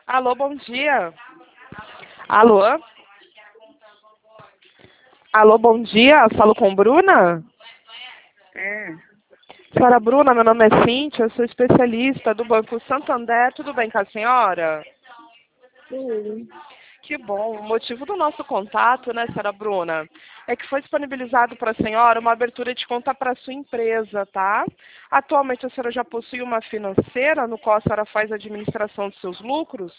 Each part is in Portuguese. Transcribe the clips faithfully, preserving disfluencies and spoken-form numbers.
Alô, bom dia. Alô? Alô, bom dia. Falo com Bruna? É, Senhora Bruna, meu nome é Cíntia, eu sou especialista do Banco Santander. Tudo bem com a senhora? tudo. Que bom. O motivo do nosso contato, né, senhora Bruna, é que foi disponibilizado para a senhora uma abertura de conta para a sua empresa, tá? Atualmente a senhora já possui uma financeira no qual a senhora faz a administração dos seus lucros?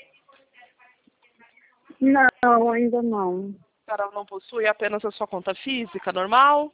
Não, ainda não. A senhora não possui apenas a sua conta física normal?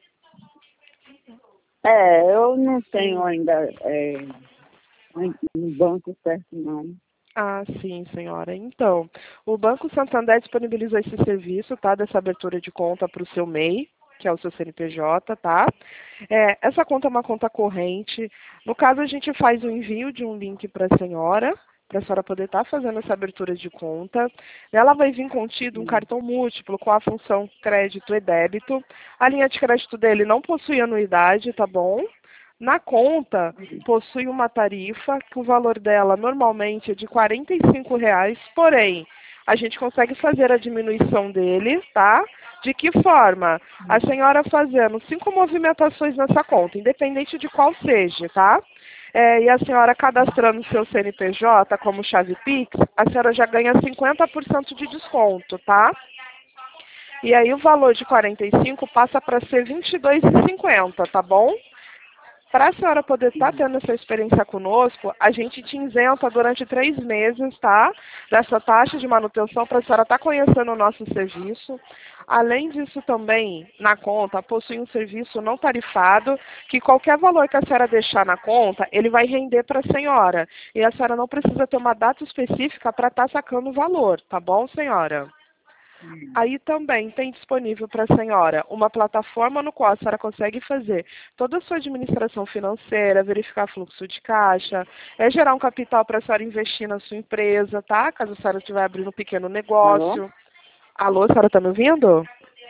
É, eu não tenho ainda é, um banco certo, não. Ah, sim, senhora. Então, o Banco Santander disponibilizou esse serviço, tá? Dessa abertura de conta para o seu M E I, que é o seu C N P J, tá? É, essa conta é uma conta corrente. No caso, a gente faz o envio de um link para a senhora, para a senhora poder estar fazendo essa abertura de conta. Ela vai vir contido um Hum. cartão múltiplo com a função crédito e débito. A linha de crédito dele não possui anuidade, tá bom? Na conta, possui uma tarifa que o valor dela normalmente é de quarenta e cinco reais, porém, a gente consegue fazer a diminuição dele, tá? De que forma? A senhora fazendo cinco movimentações nessa conta, independente de qual seja, tá? É, e a senhora cadastrando o seu C N P J como chave Pix, a senhora já ganha cinquenta por cento de desconto, tá? E aí o valor de quarenta e cinco passa para ser vinte e dois reais e cinquenta, tá bom? Para a senhora poder estar tendo essa experiência conosco, a gente te isenta durante três meses, tá? Dessa taxa de manutenção para a senhora estar conhecendo o nosso serviço. Além disso também, na conta, possui um serviço não tarifado, que qualquer valor que a senhora deixar na conta, ele vai render para a senhora. E a senhora não precisa ter uma data específica para estar sacando o valor, tá bom, senhora? Aí também tem disponível para a senhora uma plataforma no qual a senhora consegue fazer toda a sua administração financeira, verificar fluxo de caixa, é gerar um capital para a senhora investir na sua empresa, tá? Caso a senhora estiver abrindo um pequeno Alô? negócio. Alô, a senhora está me ouvindo?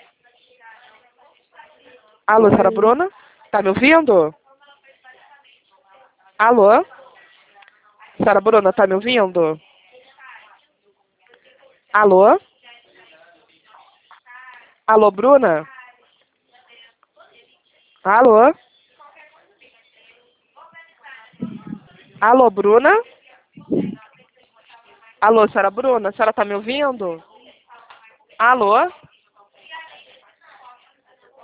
Alô, senhora Oi? Bruna? Está me ouvindo? Alô? Senhora Bruna, está me ouvindo? Alô? Alô, Bruna? Alô? Alô, Bruna? Alô, senhora Bruna? A senhora está me ouvindo? Alô?